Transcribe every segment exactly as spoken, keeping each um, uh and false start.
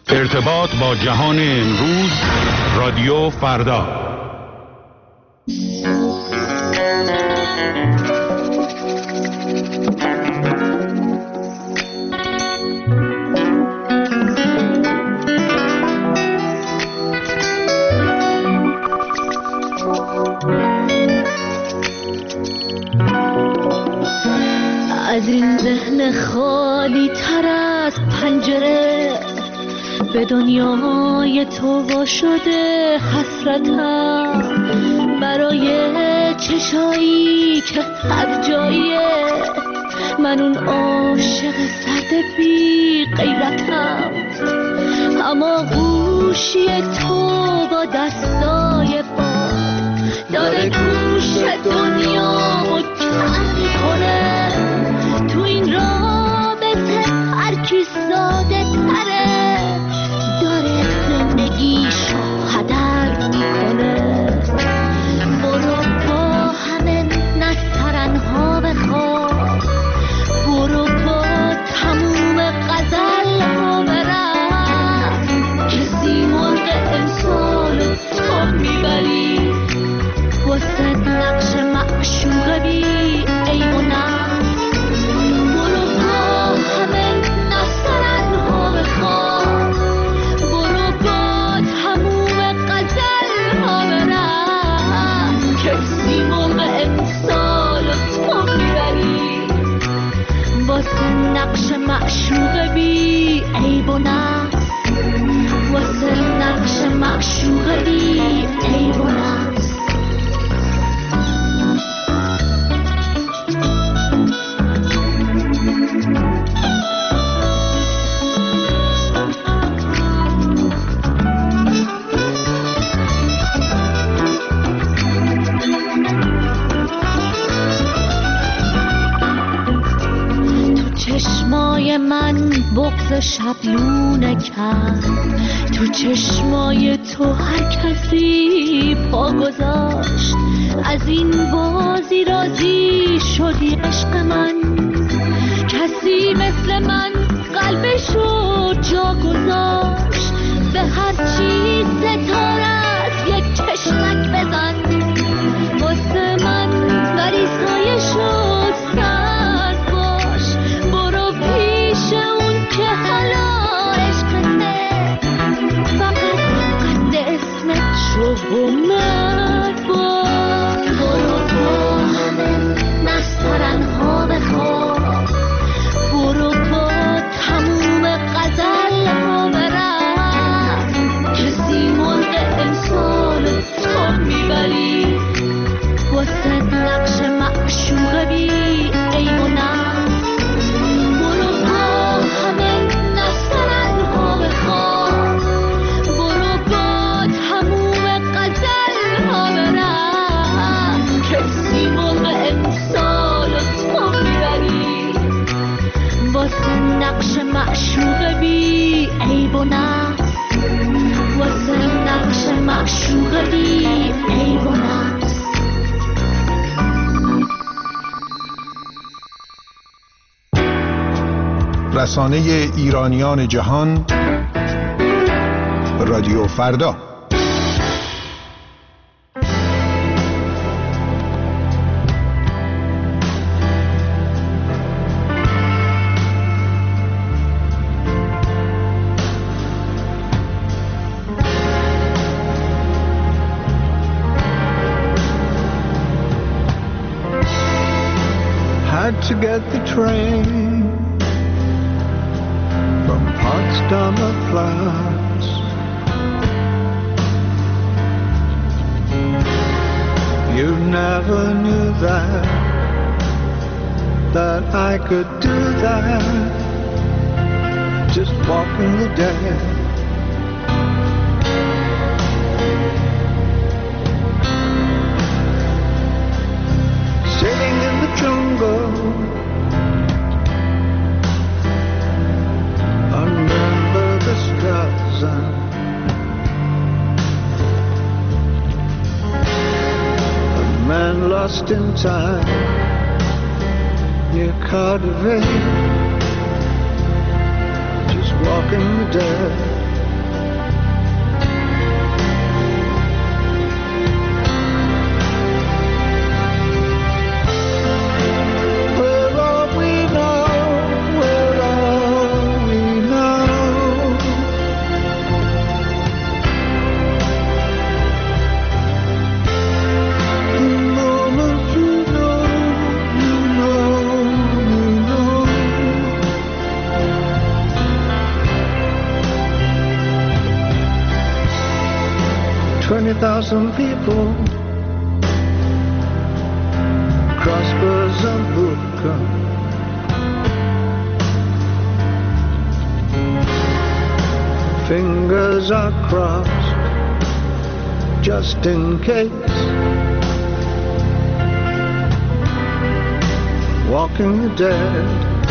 ارتباط با جهان امروز، رادیو فردا. از این ذهن خالی تر از پنجره به دنیای تو وا شده حسرتم، برای چشایی که هر جاییه من اون عاشق سرد بی غیرتم. اما گوشی تو با دستای باد داره گوش دنیامو کم میکنه. تو این رابطه هر کی ساده تره داره زندگیشو هدر میکنه. برو با همه نسترنها بخواب، برو با تموم غزل ها برم، کسی مرغ امسال تو میبری واسه نقش معشوق بی عیب و نقص. برو با همه نسترنها بخواب، برو با تموم غزل ها برم، کسی مرغ امسال تو میبری واسه نقش معشوق بی عیب و نقص، واسه نقش معشوق بی عیب و نقص. چشمای من بغض شبلونه کرد، تو چشمای تو هر کسی پا گذاشت. از این بازی راضی شدی عشق من، کسی مثل من قلبشو جا گذاشت. به هر چی ستاره از یک چشمک بزن واسه من ولی سایشو سرد باش. برو پیش اون که حالا عشقته، فقط قد اسمت شو و مرد باش. برو با همه نسترنها بخواب، برو با تموم غزل ها برم، کسی مرغ امسال تو میبری واسه نقش معشوق بی عیب و نقص. برو با همه نسترنها بخواب، برو با تموم غزل ها برم، کسی مرغ امسال تو میبری واسه نقش معشوق بی عیب و نقص، واسه نقش معشوق بی عیب و نقص. رسانه ایرانیان جهان، رادیو فردا. Had to get the train from Potsdamer Platz. You never knew that, that I could do that, just walking the dead. Sitting in the jungle under the Straßen, a man lost in time near Cardiff, just walking the dead. twenty thousand people cross Bazambuca. Fingers are crossed just in case. Walking the dead.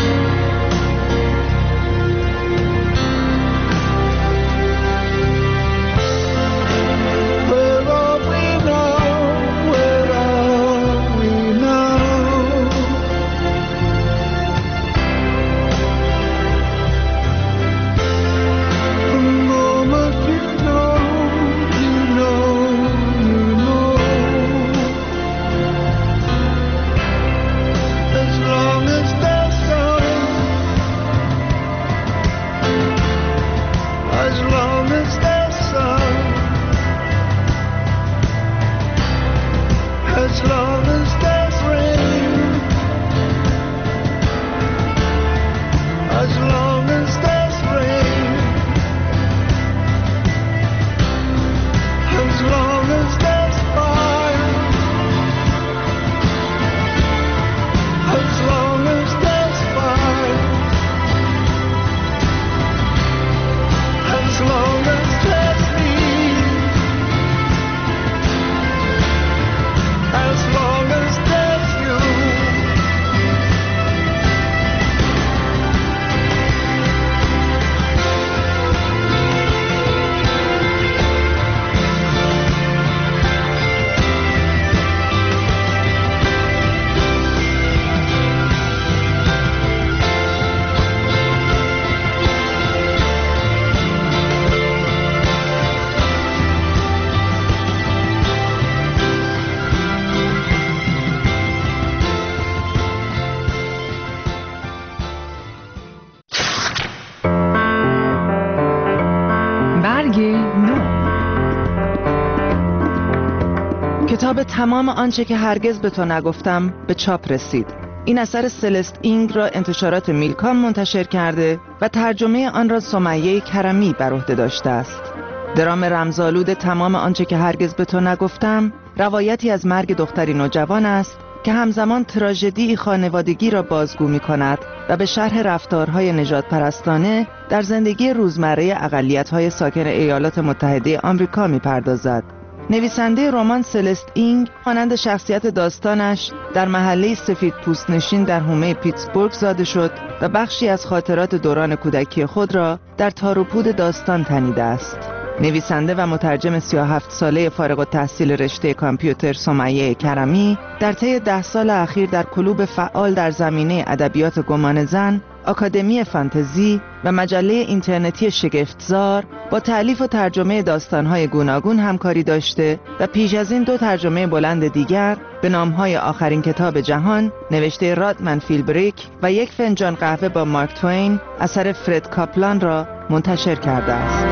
کتاب تمام آنچه که هرگز به تو نگفتم به چاپ رسید. این اثر سلست اینگ را انتشارات میلکام منتشر کرده و ترجمه آن را سمیه کرمی بر عهده داشته است. درام رمزآلود تمام آنچه که هرگز به تو نگفتم روایتی از مرگ دختری نوجوان است که همزمان تراژدی خانوادگی را بازگو می کند و به شرح رفتارهای نژاد پرستانه در زندگی روزمره اقلیت‌های ساکن ایالات متحده آمریکا می پردازد. نویسنده رمان سلست اینگ مانند شخصیت داستانش در محله سفید پوست نشین در حومه پیتسبورگ زاده شد و بخشی از خاطرات دوران کودکی خود را در تار و پود داستان تنیده است. نویسنده و مترجم سی و هفت ساله فارغ التحصیل رشته کامپیوتر سمیه کرمی در طی ده سال اخیر در کلوب فعال در زمینه ادبیات گمان زن، آکادمی فانتزی و مجله اینترنتی شگفتزار با تألیف و ترجمه داستان‌های گوناگون همکاری داشته و پیش از این دو ترجمه بلند دیگر به نام‌های آخرین کتاب جهان نوشته رادمن فیلبریک و یک فنجان قهوه با مارک توین اثر فرد کاپلان را منتشر کرده است.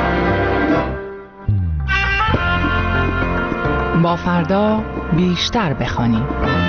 با فردا بیشتر بخوانیم.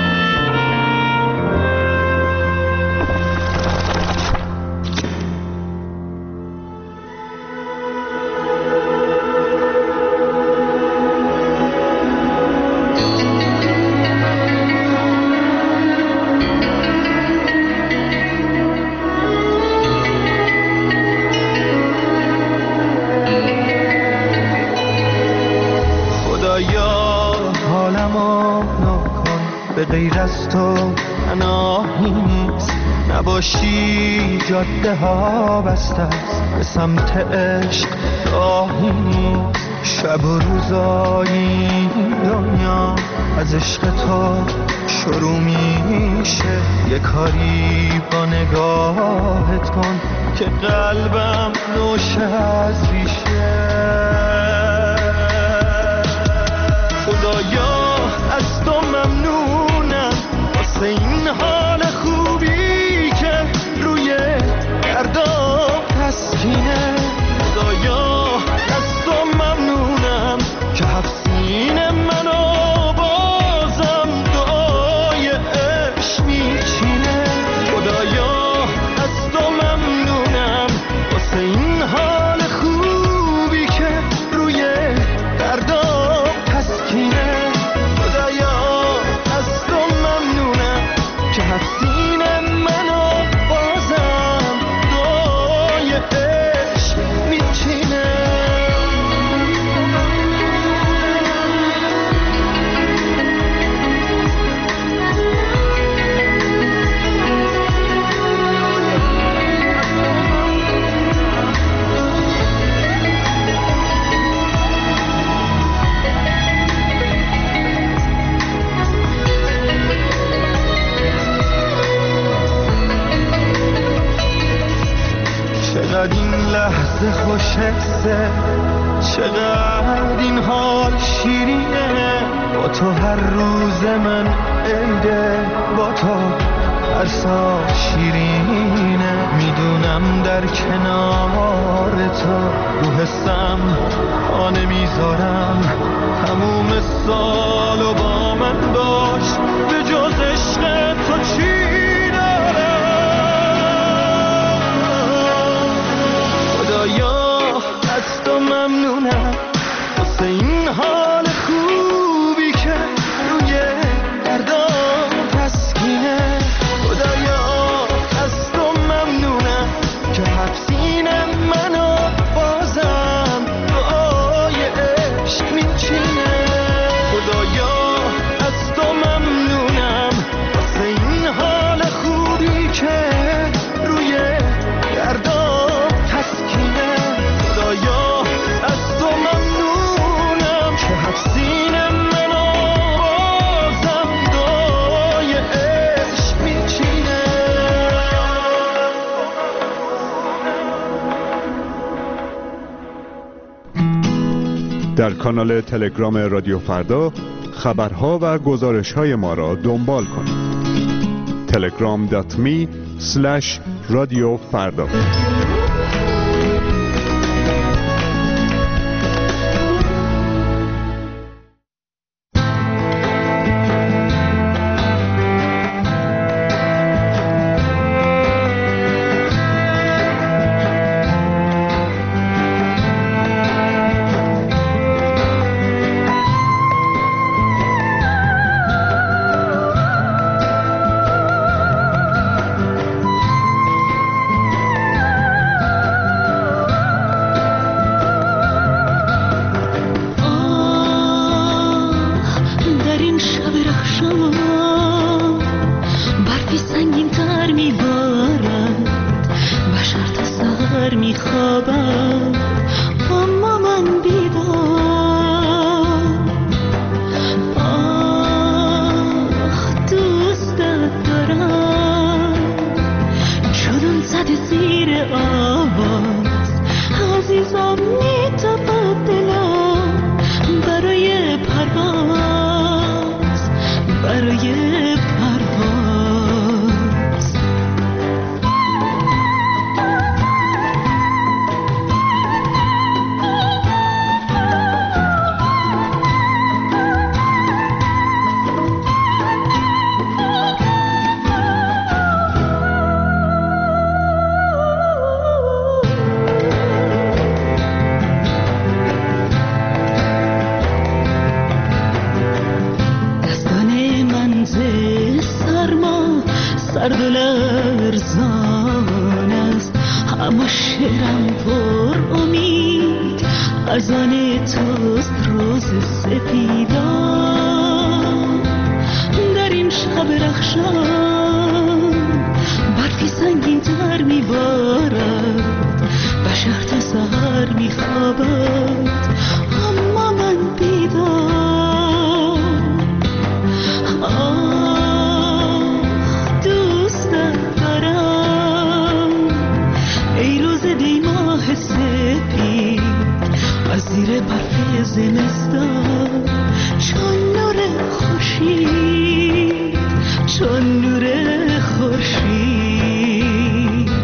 غیر از تو پناهی نیست، نباشی جاده ها بسته است، به سمت عشق راهی نیست. شب و روزایی دنیا از عشق تو شروع میشه، یه کاری با نگاهت کن که قلبم نوشه از ریشه. خدایا از تو ممنونم واسه این حال خوبی که روی دردام تسکینه. خدایا از تو ممنونم که هفت سینه منو بازم دعای عشق میچینه. خدایا از تو ممنونم واسه این این لحظه خوشحسه، چقدر این حال شیرینه. با تو هر روز من عیده، با تو هر سال شیرینه. میدونم در کنار تو رو حسم پا نمیذارم، تموم سال و با من باش، به جز عشق تو چی از تو ممنونم واسه این حال خوبی که روی دردام تسکینه. خدایا از تو ممنونم که حبسین منو بازم دعای عشق میچینه. خدایا از تو ممنونم واسه این حال خوبی که روی دردام تسکینه. خدایا از تو ممنونم که حبسین منو بازم دعای عشق میچینه. در کانال تلگرام رادیو فردا خبرها و گزارش‌های ما را دنبال کنید. تلگرام دات می اسلش رادیو فردا. سرد و لرزان است، اما شعرم پر امید از آن توست روز سپیدان. در این شب رخشان برفی سنگین تر میبارد، بشر تا سحر میخوابد اما من بیدار. از زیر برف زمستان چون نور خورشید، چون نور خورشید.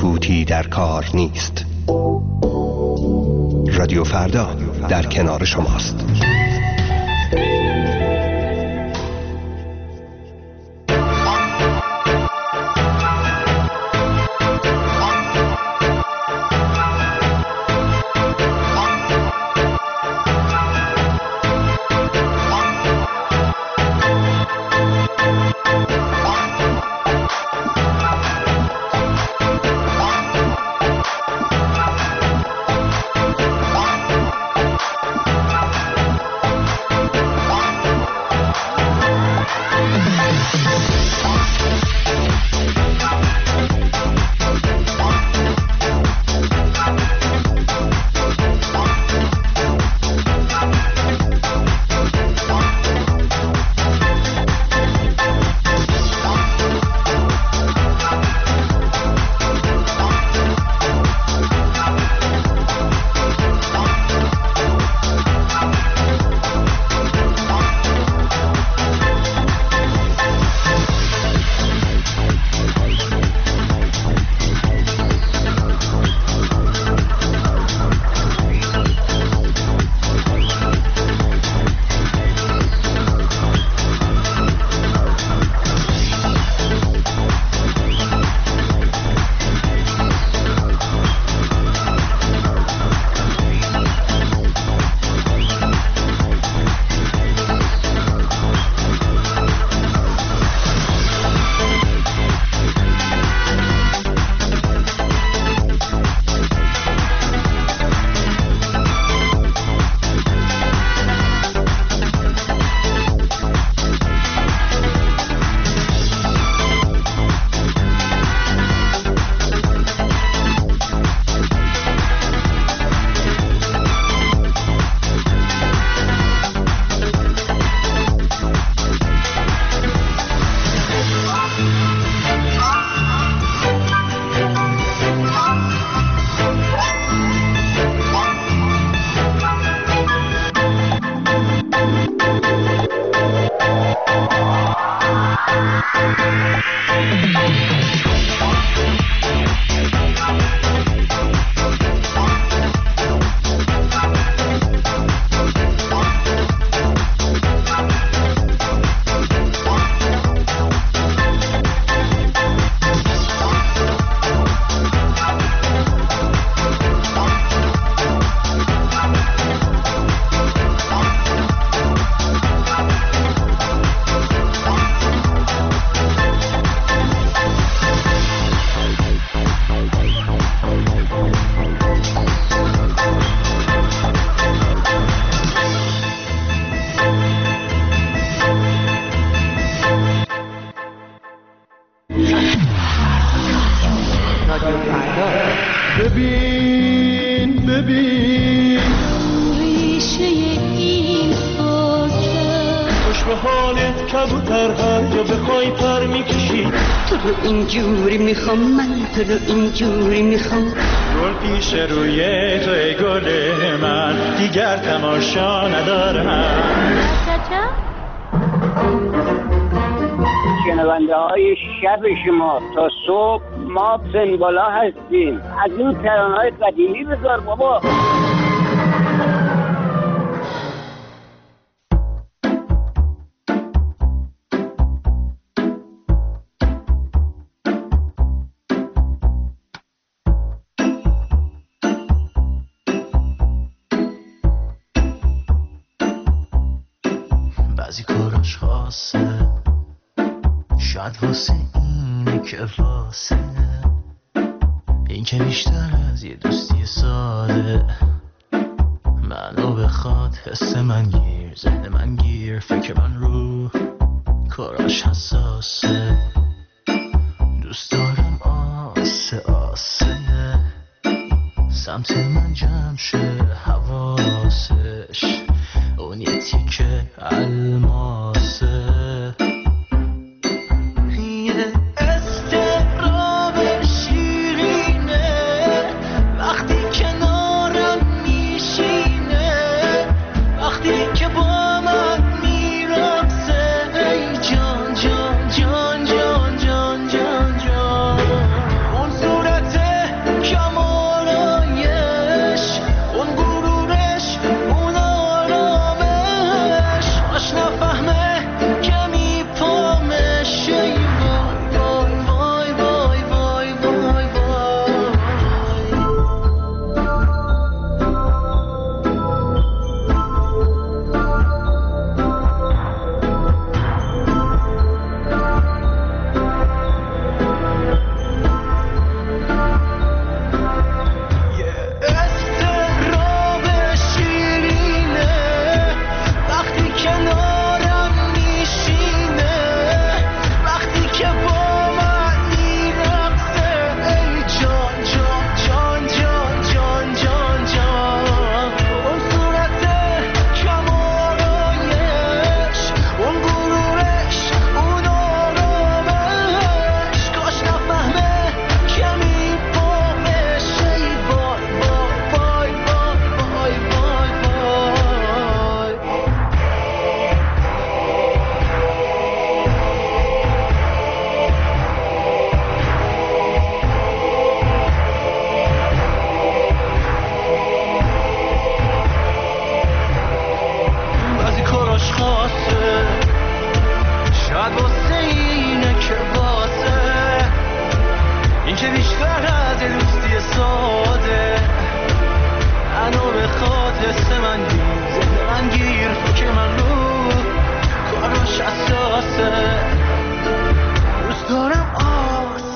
سکوتی در کار نیست. رادیو فردا در کنار شماست. ببین ببین ریشه این خاطر خوش به حالت کبوتر هر جا بخوای پر میکشی تو رو اینجوری میخوام من تو رو اینجوری میخوام گل پیش روی تو ای گل من دیگر تماشا ندارم شنونده های شب شما تا صبح ما پنبالا هستیم. از اون ترانه های قدیمی بذار بابا. بعضی کاراش خاصه شاید واسه اینه که واسه این که بیشتر از یه دوستی ساده منو بخواد حس من گیر ذهن من گیر فکر من رو کاراش حساسه دوست دارم آسه آسه سمت من جمع شه حواسش اون یه تیکه الماسه صورت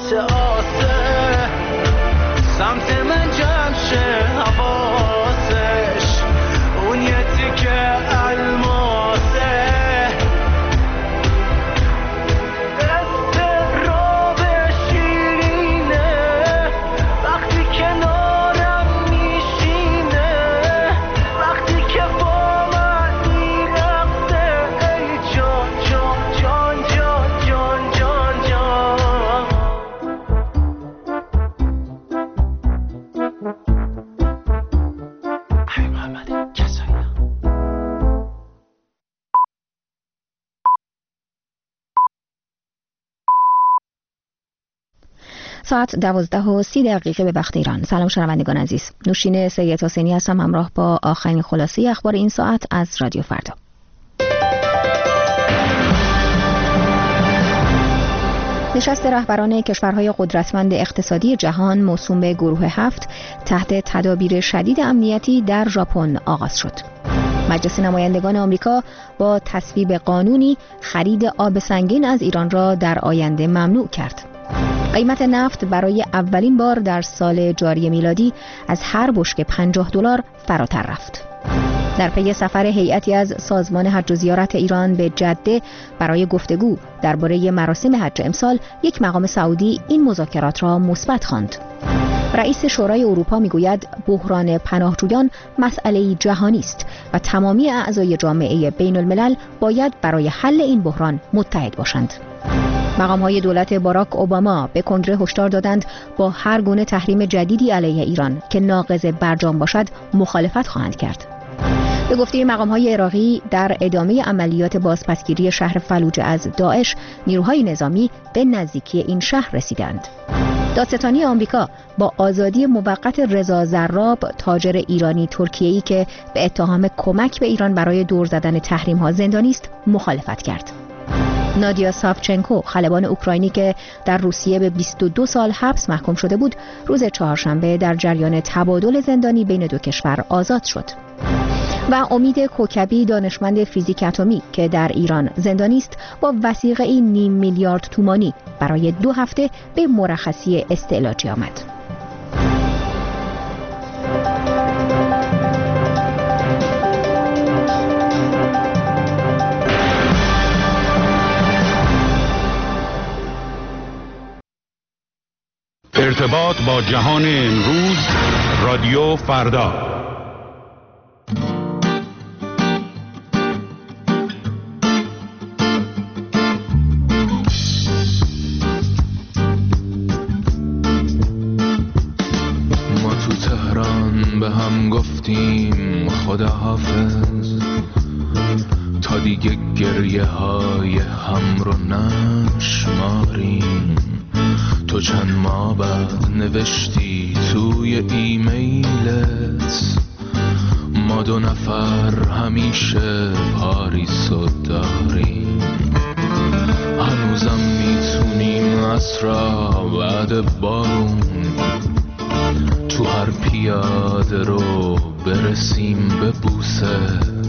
شه آسه سمت من جمع شه حواسش اون یه تیکه الماسه استراب شیرینه وقتی کنارم میشینه وقتی که با من میرقصه ای جان جان جان جان جان جان جان ای محمد کسایی ساعت دوازده و سی دقیقه به وقت ایران. سلام شنوندگان عزیز، نوشین سید حسینی هستم همراه با آخرین خلاصه اخبار این ساعت از رادیو فردا. نشست رهبران کشورهای قدرتمند اقتصادی جهان موسوم به گروه هفت تحت تدابیر شدید امنیتی در ژاپن آغاز شد. مجلس نمایندگان آمریکا با تصویب قانونی خرید آب سنگین از ایران را در آینده ممنوع کرد. قیمت نفت برای اولین بار در سال جاری میلادی از هر بشکه پنجاه دلار فراتر رفت. در پی سفر هیئتی از سازمان حج و زیارت ایران به جده برای گفتگو درباره مراسم حج امسال، یک مقام سعودی این مذاکرات را مثبت خواند. رئیس شورای اروپا میگوید بحران پناهجویان مسئله جهانی است و تمامی اعضای جامعه بین الملل باید برای حل این بحران متحد باشند. مقام‌های دولت باراک اوباما به کنگره هشدار دادند با هر گونه تحریم جدیدی علیه ایران که ناقض برجام باشد مخالفت خواهند کرد. به گفته مقام‌های عراقی، در ادامه عملیات بازپسگیری شهر فلوجه از داعش، نیروهای نظامی به نزدیکی این شهر رسیدند. دادستانی آمریکا با آزادی موقت رضا زراب، تاجر ایرانی ترکیه‌ای که به اتهام کمک به ایران برای دور زدن تحریم‌ها زندانی است، مخالفت کرد. نادیا ساوچنکو، خلبان اوکراینی که در روسیه به بیست و دو سال حبس محکوم شده بود، روز چهارشنبه در جریان تبادل زندانی بین دو کشور آزاد شد. و امید کوکبی، دانشمند فیزیک اتمی که در ایران زندانی است، با وثیقه نیم میلیارد تومانی برای دو هفته به مرخصی استعلاجی آمد. ارتباط با جهان امروز، رادیو فردا. ما تو تهران به هم گفتیم خداحافظ، تا دیگه گریه های هم رو نشماریم. تو چند ماه بعد نوشتی توی ایمیلت، ما دو نفر همیشه پاریسو داریم. هنوزم میتونیم عصرا بعد بارون تو هر پیاده رو برسیم به بوسه.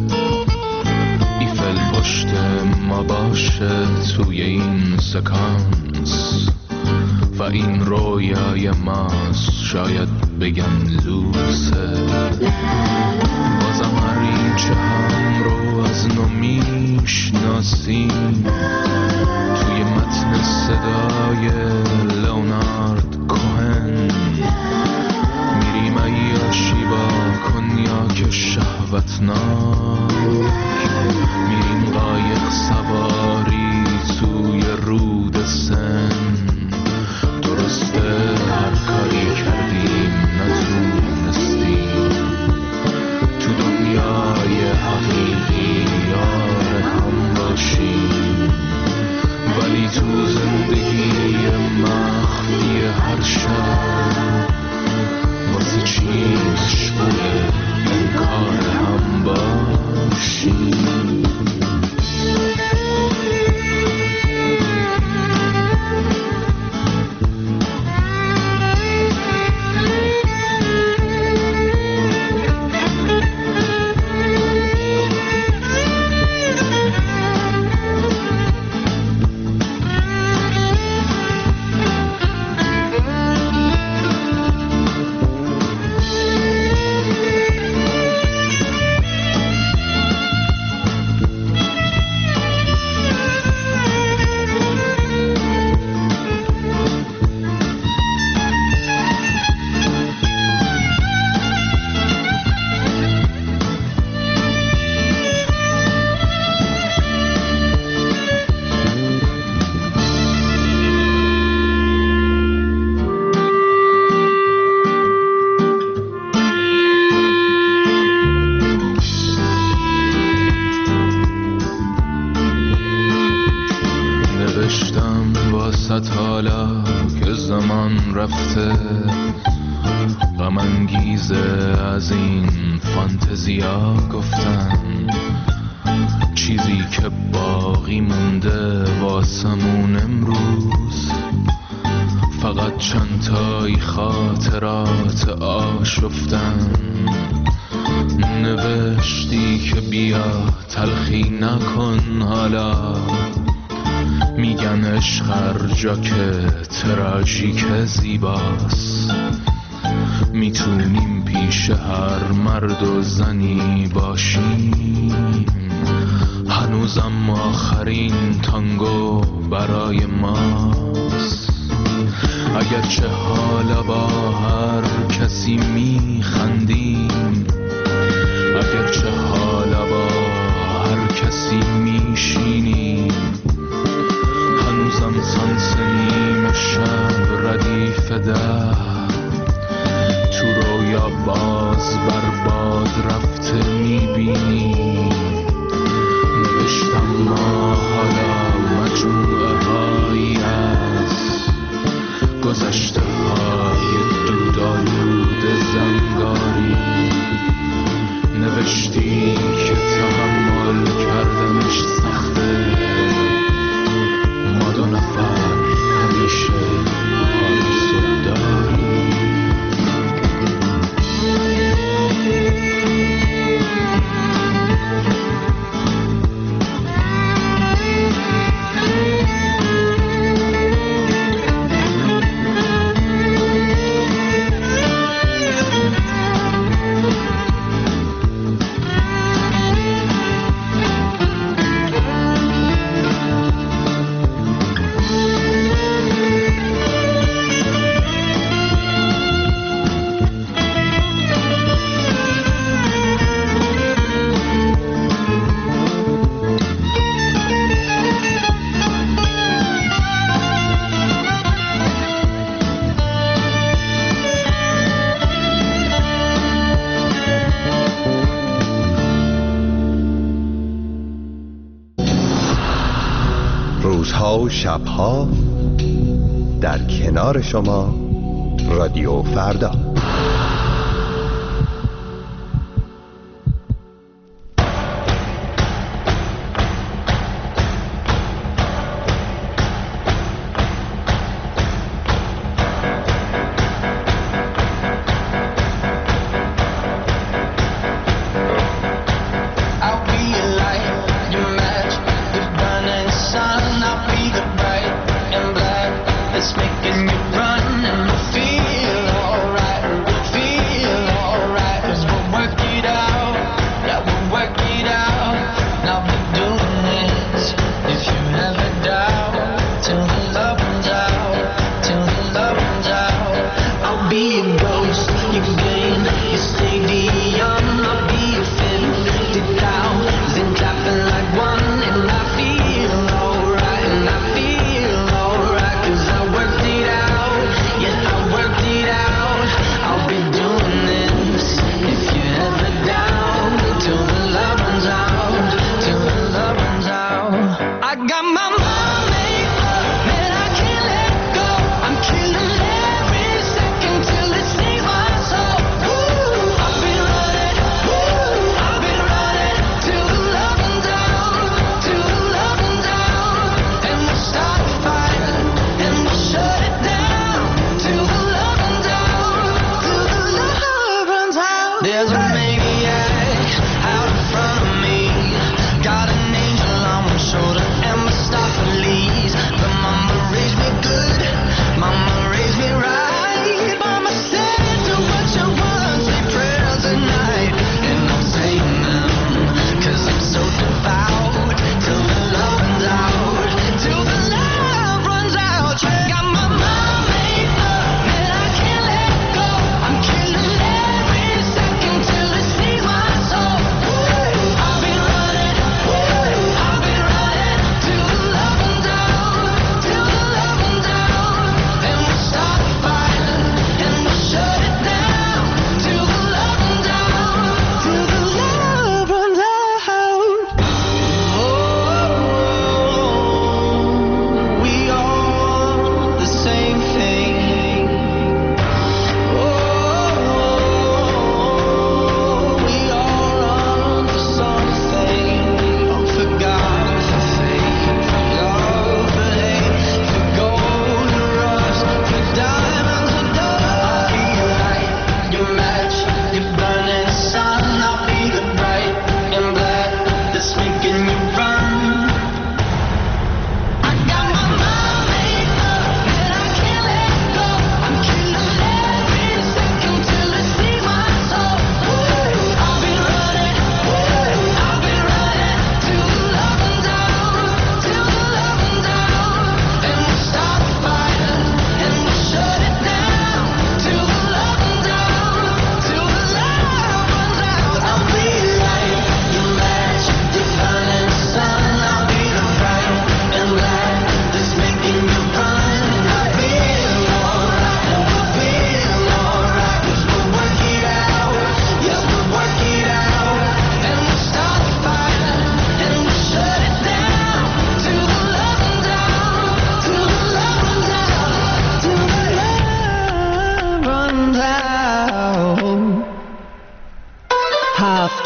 ایفل پشت ما باشه توی این سکانس و این رویای ماست، شاید بگم لوسه. بازم هر اینچه هم رو از نو میشناسیم، توی متن صدای لئونارد کوهن میریم عیاشی با کنیاک شهوتناک، میریم قایق سواری توی رود سن. درسته هر کاری کردیم نتونستیم تو دنیای حقیقی یار هم باشیم، ولی تو زندگی مخفی هر شب واسه چی مشغول این کار هم باش. یادم رفته غم انگیزه از این فانتزیا گفتن، چیزی که باقی مونده واسمون امروز فقط چند تایی خاطرات آشفتن. نوشتی که بیا تلخی نکن، حالا میگن عشق هر جا که تراژیک زیباست، میتونیم پیش هر مرد و زنی باشیم، هنوزم آخرین تانگو برای ماست. اگرچه حالا با هر کسی میخندیم، اگرچه حالا با هر کسی میشینیم، هنوزم سانس نیم شب ردیف ده تو رویا باز بر باد رفته میبینیم. نوشتم ما حالا مجموعه هایی از گذشته های دودالود زنگاری، نوشتی که تحمل کردنش سخته، ما دو نفر همیشه حال داریم. روزها و شبها در کنار شما رادیو فردا. I worked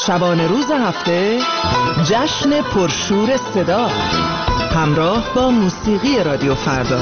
شبانه روز هفته جشن پرشور صدا همراه با موسیقی رادیو فردا.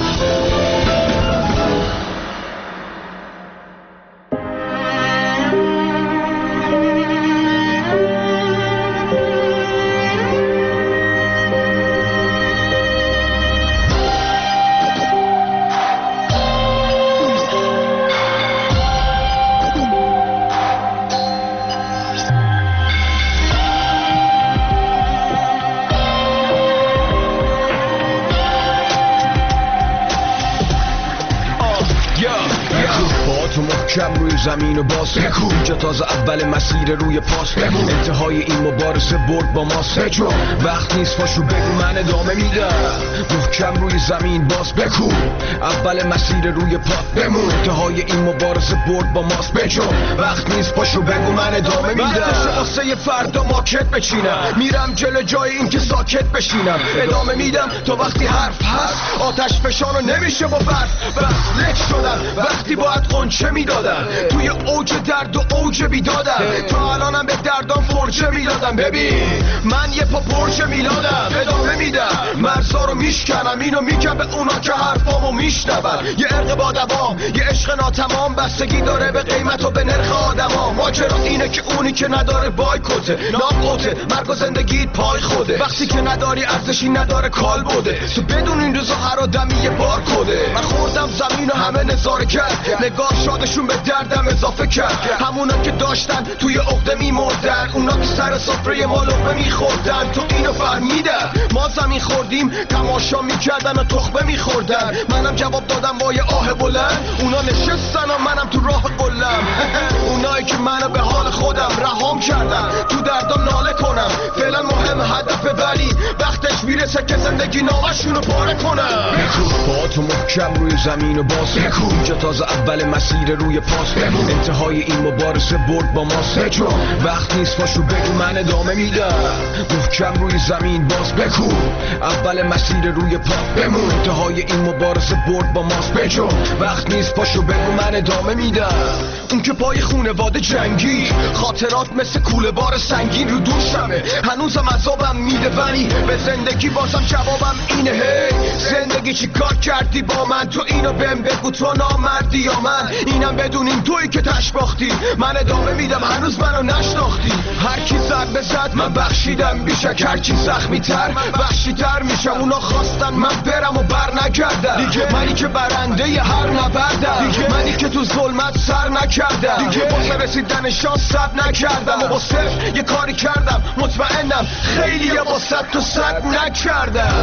کم روی زمین و باز بکو اینجا تازه اول مسیر روی پاس بمون انتهای این مبارزه برد با ماست بجو وقت نیست پاشو بگو من ادامه میدم محکم روی زمین باز بکو اول مسیر روی پاس بمون انتهای این مبارزه برد با ماست بجو وقت نیست پاشو بگو من ادامه میدم وقتش واسه فردا ماکت بچینم میرم جلو جای این که ساکت بشینم ادامه میدم تا وقتی حرف هست آتش فشانو نمیشه با برف بس لک شدم وقتی باید قنچه میدادم توی اوج درد و اوج بیدادم تا الانم به دردام فرجه میدادم ببین من یه پا پرچه میلادم ادامه میدم مرزا رو میشکنم اینو میگم به اونا که حرفامو میشنون یه عرق با دوام یه عشق ناتمام بستگی داره به قیمت و به نرخ آدما ماجرا اینه که اونی که نداره بایکوته ناقوته مرگ و زندگیت پای خوده وقتی که نداری ارزشی نداره کال بوده تو بدون این روزا هر آدمی یه بار کده من خوردم زمین و همه نظاره کرد نگاه شادشون به دردم اضافه کرد همونا که داشتن توی عقده میمردن اونا که سر سفره ما لقمه میخوردن تو اینو فهمیدن ما زمین خوردیم تماشا میکردن و تخمه میخوردن منم جواب دادم با یه آه بلند اونا نشستن و منم تو راه قلم اونایی که منو به حال خودم رهام کردن تو دردم ناله کنم فعلا مهم هدفه ولی وقتش میرسه که زندگی نامشونو پاره کنم بکو با تو محکم روی زمین و باز بکو اینجا تازه اول مسیر روی پاس بمون انتهای این مبارزه برد با ماست بجو وقت نیست پاشو بگو من ادامه میدم محکم روی زمین باز بکو اول مسیر روی پا بمون انتهای این مبارزه برد با ماست بجو وقت نیست پاشو بگو من ادامه میدم اون که پای خونواده جنگی خاطرات مثل کوله بار سنگین رو دوشمه هنوزم عذابم میده ولی به زندگی بازم جوابم اینه هی زندگی چی کار کردی با من تو اینو بهم بگو تو نامردی یا من اینم بدونین تویی که تش باختی من ادامه میدم هنوز منو نشناختی هر کی ضربه زد من بخشیدم بیشک هر کی زخمی تر وحشی تر میشم اونا خواستن من برم و بر نگردم دیگه منی که برنده ی هر نبردم دیگه منی که تو ظلمت سر نکردم دیگه واسه رسیدن شانس صبر نکردم و با صرف یه کاری کردم مطمئنم خیلی یه با صد تو صد نکردم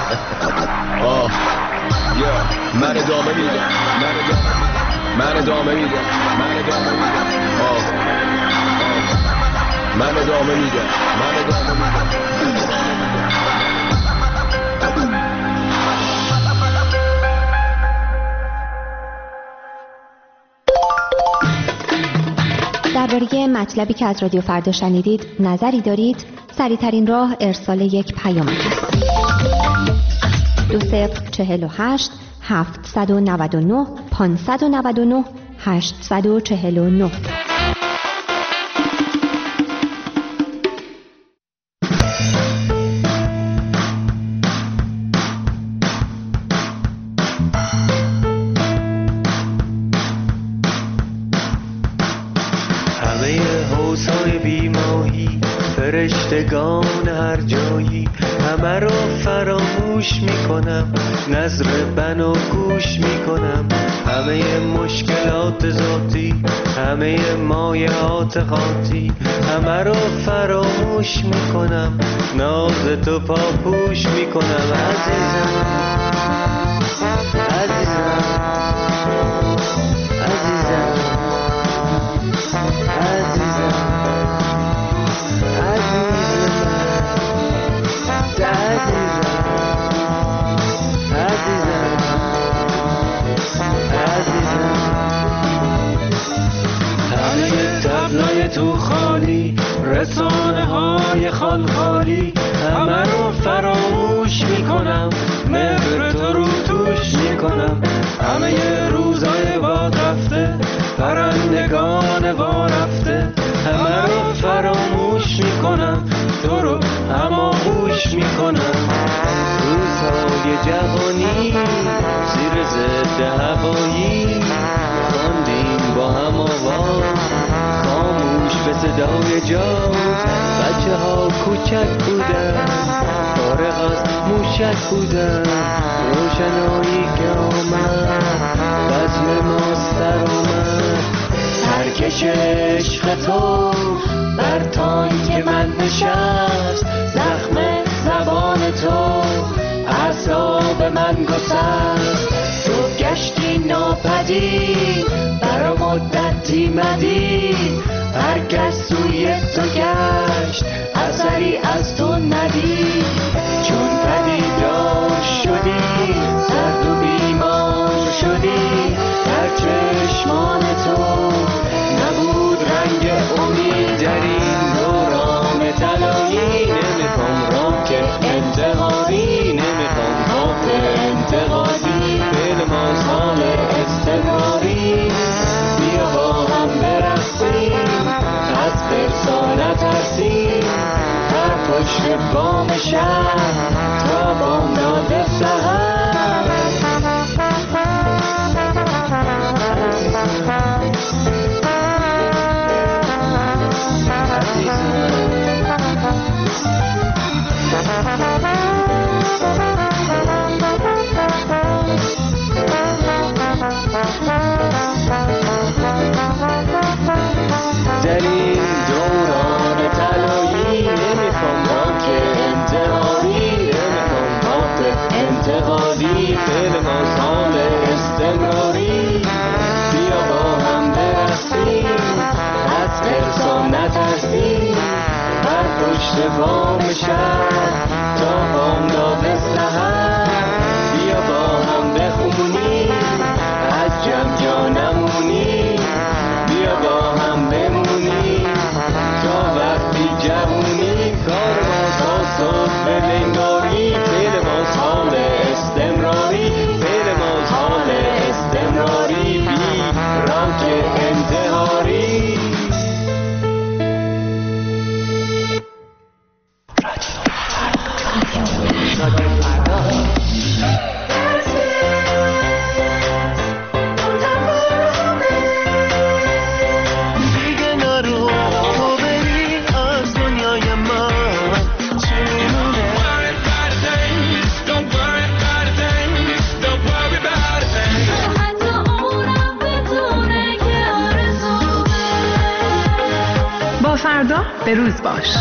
آه یا من ادامه میدم من ادامه من ادامه میدم من ادامه میدم آه من ادامه میدم من ادامه میدم درباره مطلبی که از رادیو فردا شنیدید نظری دارید؟ سریع‌ترین راه ارسال یک پیامک است. دو صفر چهل و هشت هفتصد و نود و نه پانصد و نود و نه هشتصد و چهل و نه. فرشتگان هر جایی همه رو فراموش میکنم نظر بنا گوش میکنم همه مشکلات ذاتی همه مایعات خاطی همه رو فراموش میکنم ناز تو پاپوش میکنم عزیزم عزیزم عزیزم تو خالی رسانه های خالخالی همه رو فراموش میکنم مهر تو رو توش میکنم همه ی روزای باد رفته پرندگان وا رفته همه رو فراموش توش میکنم. روزهای جوانی زیر ضد هوایی خواندیم با هم آواز خاموش به صدای جاز. بچه ها کوچک بودن فارغ از موشک بودن. روشنایی که آمد بزم ما سر آمد. سرکش عشق تو بر تانک من نشست. زخم زبان تو اعصاب من گسست. تو گشتی ناپدید برا مدتی مدید. هر کس سوی تو گشت اثری از تو ندید. چون پدیدار شدی سرد و بیمار شدی. در چشمان تو نبود رنگ امید. در این دوران طلایی نمیخوام راک انتقادی. نمیخوام راک انتقادی. فعل ما سال استمراری. بیا با هم برقصیم از فرسا نترسیم. هر پشت بام شهر تا بامداد سحر. در این دوران طلایی نمیخوام راک انتقادی. نمیخوام راک انتقادی. فعل ما سال استمراری. بیا با هم برقصیم از فرسا نترسیم. هر پشت بام شهر تا بامداد سحر. بیا با هم بخونیم از جمع جا نمونیم. بیا با هم بمونیم تا وقتی جوونیم. کار ما تا صبح لنگاری. فعل ما سال استمراری. فعل ما سال استمراری. بی راک انتحاری. فردا به روز باش.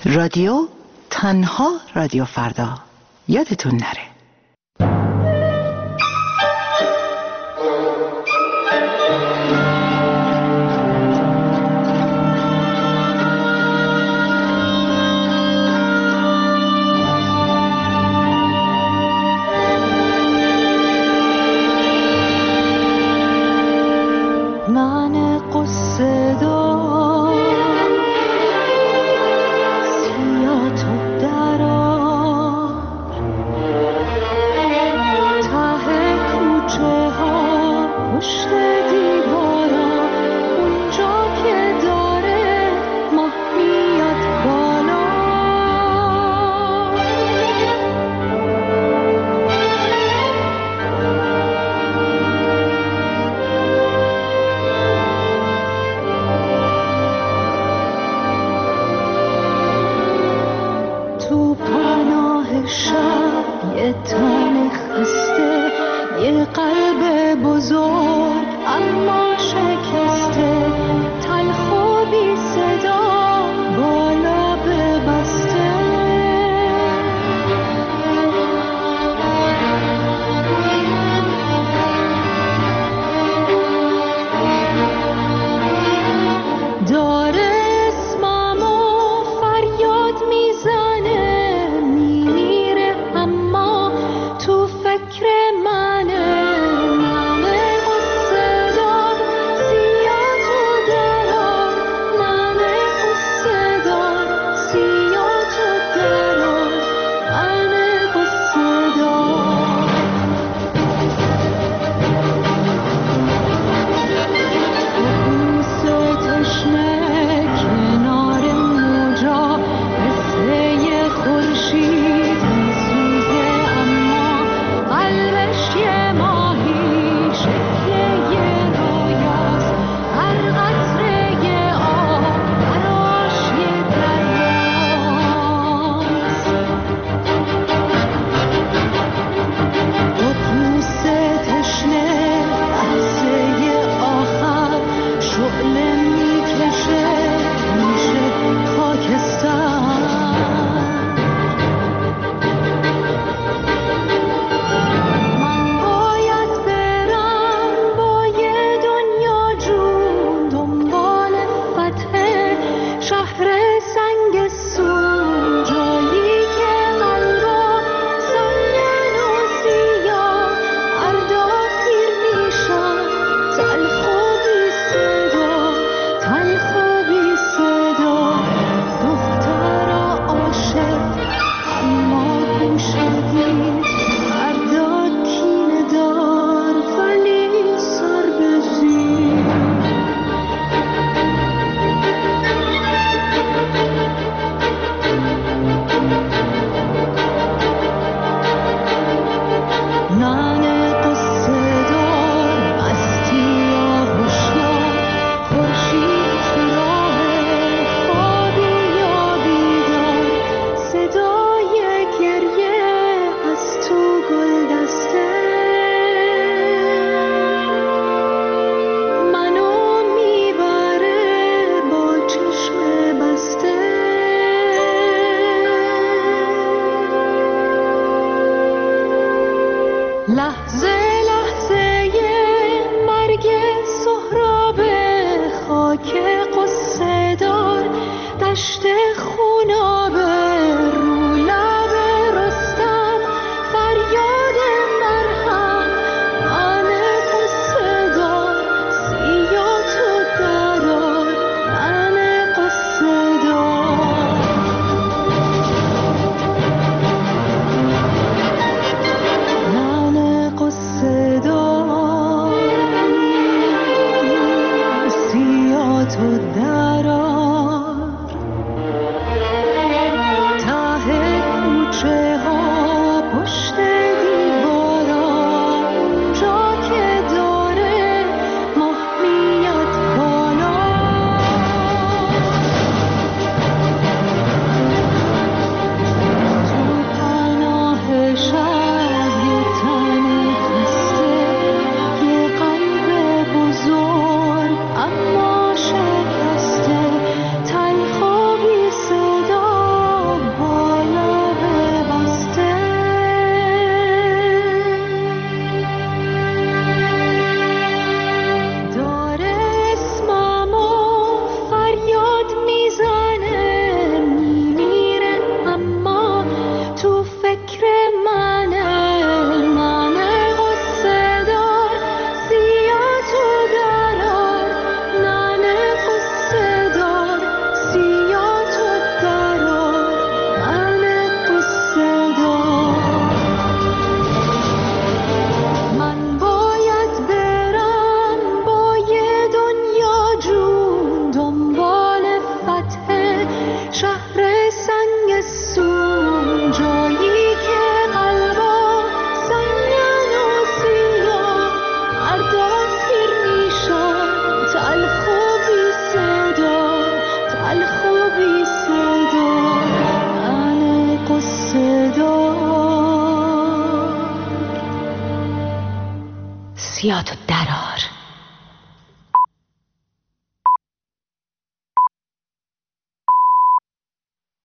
رادیو تنها رادیو فردا، یادتون نره. من قصه دار سیا تو درار ته کوچه ها پشت دیوارا اونجا که داره ماه میاد بالا تو پناه شب یه تن خسته، یه قلب بزرگ اما شکسته، تلخ و بی صدا با لب بسته. داره اسممو فریاد میزنه، میمیره اما تو فکر منه. من قصه دار سیا تو درار، من قصه دار سیا تو درار، من قصه دار. بوسه تشنه کنار موجا مثل یه خورشید میسوزه، اما قلبش یه ماهی شکل یه رویاست. هر قطره یه آب براش یه دریاست. بوسه تشنه لحظه آخر شعله میکشه میشه خاکستر. من باید برم با یه دنیا جون دنبال فتح شهر سنگستون، جایی که قلبا سنگین و سیاه فردا پیر میشن، تلخ و بی صدا، تلخ و بی صدا. دخترا عاشق اما گوشدی، فردا کینه دار ولی سر به زیر. من قصه دار مستی یا هوشیار، خورشید تو راه خوابی یا بیدار، صدای گریه از تو گلدسته منو میبره با چشم بسته. لحظه لحظه مرگ سهراب خاک قصه دار، دشت خوناب رو لب رستم، فریاد مرهم. من قصه دار سیا تو درار، من قصه دار. من بیا تو درار.